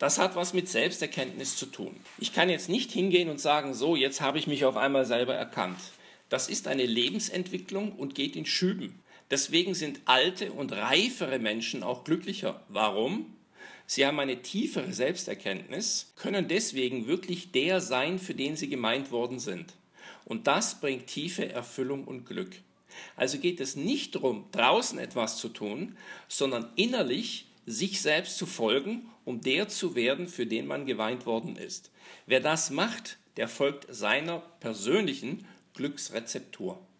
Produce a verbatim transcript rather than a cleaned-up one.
Das hat was mit Selbsterkenntnis zu tun. Ich kann jetzt nicht hingehen und sagen, so, jetzt habe ich mich auf einmal selber erkannt. Das ist eine Lebensentwicklung und geht in Schüben. Deswegen sind alte und reifere Menschen auch glücklicher. Warum? Sie haben eine tiefere Selbsterkenntnis, können deswegen wirklich der sein, für den sie gemeint worden sind. Und das bringt tiefe Erfüllung und Glück. Also geht es nicht darum, draußen etwas zu tun, sondern innerlich sich selbst zu folgen, um der zu werden, für den man gemeint worden ist. Wer das macht, der folgt seiner persönlichen Glücksrezeptur.